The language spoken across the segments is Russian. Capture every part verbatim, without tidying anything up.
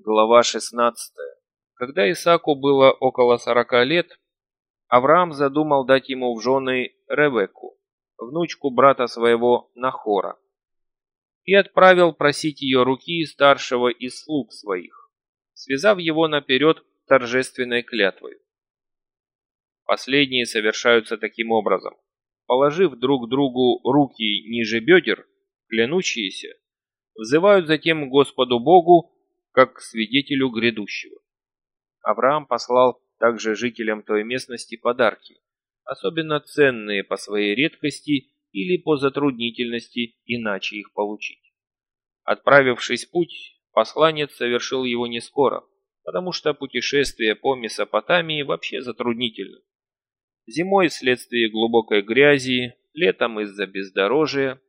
Глава шестнадцатая. Когда Исааку было около сорока лет, Авраам задумал дать ему в жены Ревекку, внучку брата своего Нахора, и отправил просить ее руки старшего из слуг своих, связав его наперед торжественной клятвой. Последние совершаются таким образом: положив друг другу руки ниже бедер, клянущиеся, взывают затем к Господу Богу, как к свидетелю грядущего. Авраам послал также жителям той местности подарки, особенно ценные по своей редкости или по затруднительности иначе их получить. Отправившись в путь, посланец совершил его не скоро, потому что путешествие по Месопотамии вообще затруднительно. Зимой вследствие глубокой грязи, летом из-за бездорожия.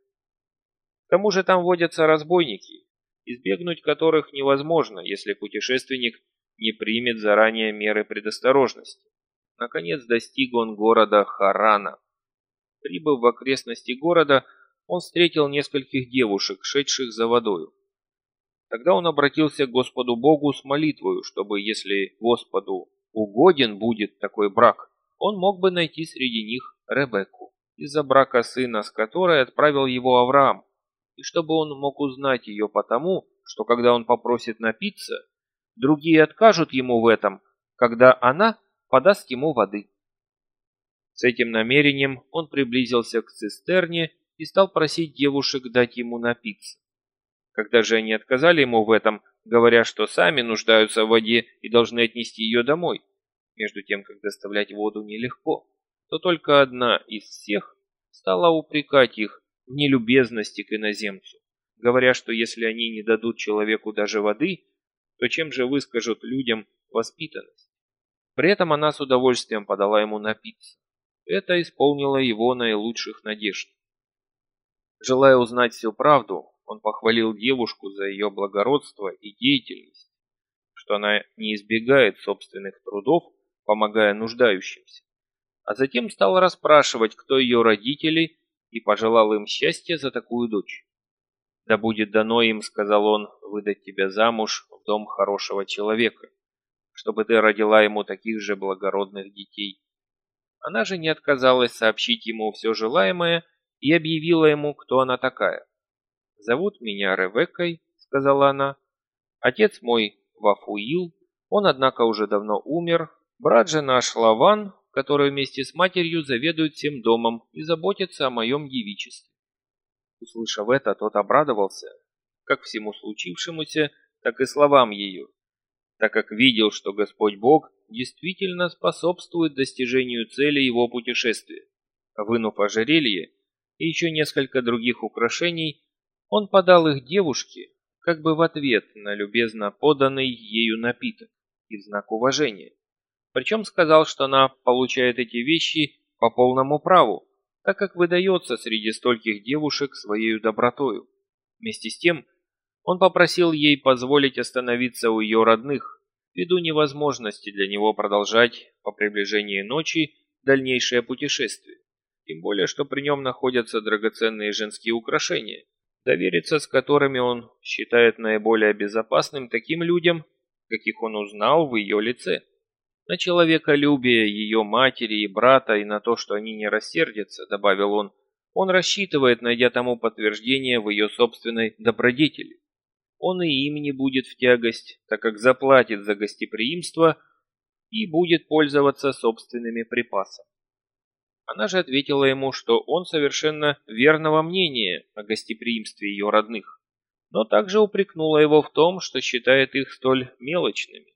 К тому же там водятся разбойники, избегнуть которых невозможно, если путешественник не примет заранее меры предосторожности. Наконец достиг он города Харана. Прибыв в окрестности города, он встретил нескольких девушек, шедших за водою. Тогда он обратился к Господу Богу с молитвою, чтобы, если Господу угоден будет такой брак, он мог бы найти среди них Ревекку, из-за брака сына, с которой отправил его Авраам, и чтобы он мог узнать ее потому, что когда он попросит напиться, другие откажут ему в этом, когда она подаст ему воды. С этим намерением он приблизился к цистерне и стал просить девушек дать ему напиться. Когда же они отказали ему в этом, говоря, что сами нуждаются в воде и должны отнести ее домой, между тем, как доставлять воду нелегко, то только одна из всех стала упрекать их в нелюбезности к иноземцу, говоря, что если они не дадут человеку даже воды, то чем же выскажут людям воспитанность? При этом она с удовольствием подала ему напиться. Это исполнило его наилучших надежд. Желая узнать всю правду, он похвалил девушку за ее благородство и деятельность, что она не избегает собственных трудов, помогая нуждающимся, а затем стал расспрашивать, кто ее родители, и пожелал им счастья за такую дочь. «Да будет дано им, — сказал он, — выдать тебя замуж в дом хорошего человека, чтобы ты родила ему таких же благородных детей». Она же не отказалась сообщить ему все желаемое и объявила ему, кто она такая. «Зовут меня Ревеккой, — сказала она. Отец мой Вафуил, он, однако, уже давно умер. Брат же наш Лаван, который вместе с матерью заведует всем домом и заботится о моем девичестве». Услышав это, тот обрадовался, как всему случившемуся, так и словам ее, так как видел, что Господь Бог действительно способствует достижению цели его путешествия. Вынув ожерелье и еще несколько других украшений, он подал их девушке, как бы в ответ на любезно поданный ею напиток и в знак уважения. Причем сказал, что она получает эти вещи по полному праву, так как выдается среди стольких девушек своей добротою. Вместе с тем, он попросил ей позволить остановиться у ее родных, ввиду невозможности для него продолжать по приближении ночи дальнейшее путешествие, тем более, что при нем находятся драгоценные женские украшения, довериться с которыми он считает наиболее безопасным таким людям, каких он узнал в ее лице. На человеколюбие ее матери и брата и на то, что они не рассердятся, добавил он, он рассчитывает, найдя тому подтверждение в ее собственной добродетели. Он и им не будет в тягость, так как заплатит за гостеприимство и будет пользоваться собственными припасами. Она же ответила ему, что он совершенно верного мнения о гостеприимстве ее родных, но также упрекнула его в том, что считает их столь мелочными.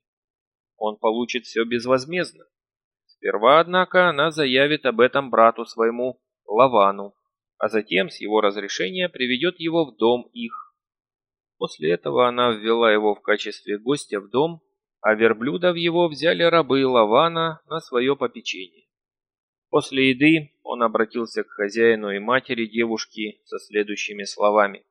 Он получит все безвозмездно. Сперва, однако, она заявит об этом брату своему Лавану, а затем с его разрешения приведет его в дом их. После этого она ввела его в качестве гостя в дом, а верблюдов его взяли рабы Лавана на свое попечение. После еды он обратился к хозяину и матери девушки со следующими словами.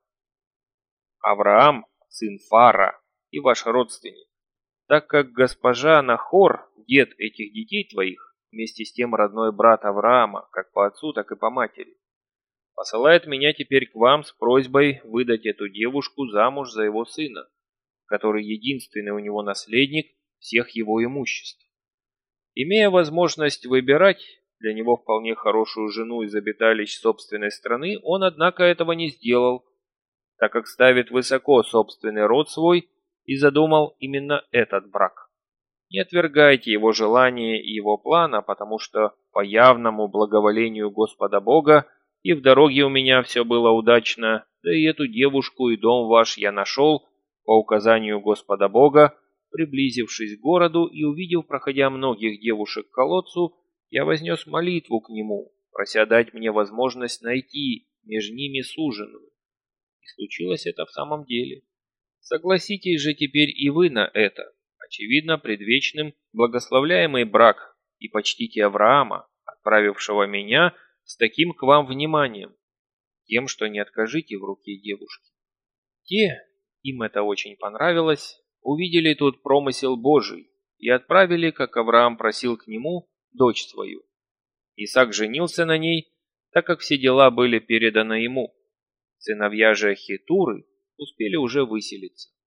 «Авраам, сын Фара, и ваш родственник, так как госпожа Нахор, дед этих детей твоих, вместе с тем родной брат Авраама, как по отцу, так и по матери, посылает меня теперь к вам с просьбой выдать эту девушку замуж за его сына, который единственный у него наследник всех его имуществ. Имея возможность выбирать для него вполне хорошую жену из обиталищ собственной страны, он, однако, этого не сделал, так как ставит высоко собственный род свой и задумал именно этот брак. Не отвергайте его желания и его плана, потому что по явному благоволению Господа Бога и в дороге у меня все было удачно, да и эту девушку и дом ваш я нашел по указанию Господа Бога. Приблизившись к городу и увидев, проходя многих девушек к колодцу, я вознес молитву к нему, прося дать мне возможность найти между ними суженую. И случилось это в самом деле. Согласитесь же теперь и вы на это. Очевидно, предвечным благословляемый брак, и почтите Авраама, отправившего меня с таким к вам вниманием, тем, что не откажите в руке девушки. Те, им это очень понравилось, увидели тут промысел Божий и отправили, как Авраам просил к нему, дочь свою. Исаак женился на ней, так как все дела были переданы ему. Сыновья же Хетуры успели уже выселиться.